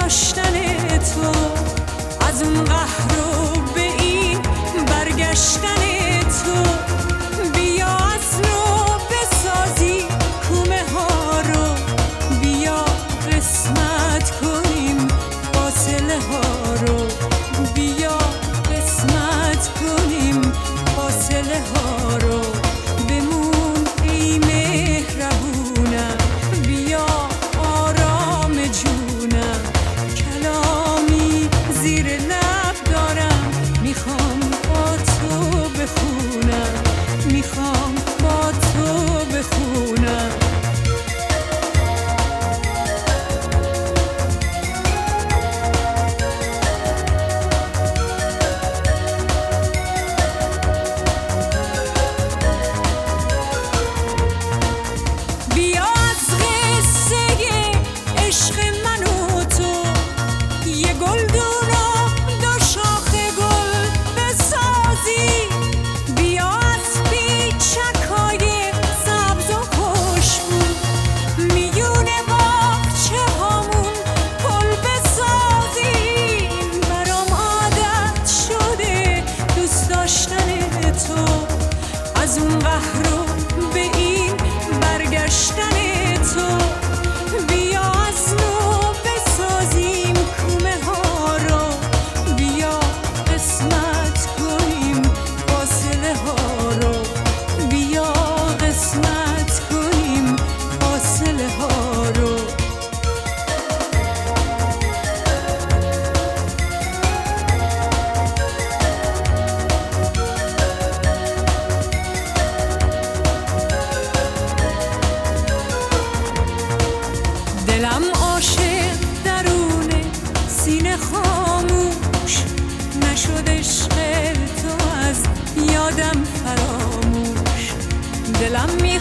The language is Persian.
داشتن تو، از اون قهر و به این برگشتن تو. بیا از نو بسازی کومه ها رو، بیا قسمت کنیم فاصله ها رو، بیا قسمت کنیم فاصله ها رو. بمون ای مهربونم، بیا آرام جونم، کلامی زیر لب دارم، میخوام با تو بخونم، میخوام با تو بخونم. بیا از قصه عشق من و تو یه گلدون و دو شاخه گل بسازی. بیا از پیچکای سبز و خوشبو میون باغچه هامون پل بسازی. برام عادت شده دوست داشتن تو، از اون قهر و به این برگشتن تو. بیا از نو بسازیم کومه ها رو، بیا قسمت کنیم فاصله ها رو، بیا قسمت کنیم فاصله ها رو. دلم عاشق درونه سینه خاموش، نشد عشق تو از یادم فراموش. دلم